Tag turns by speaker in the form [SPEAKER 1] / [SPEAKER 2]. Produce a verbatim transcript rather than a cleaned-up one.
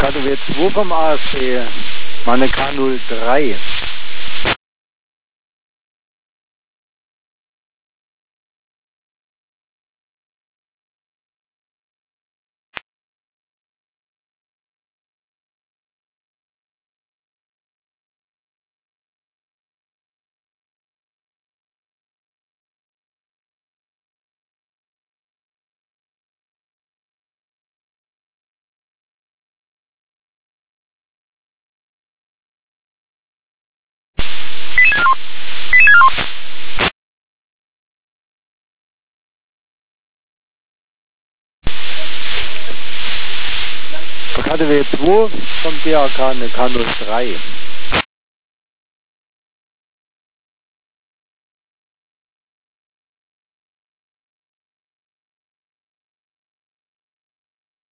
[SPEAKER 1] K W zwei vom A S B, meine K null drei. K W zwei vom D A K, eine K null drei.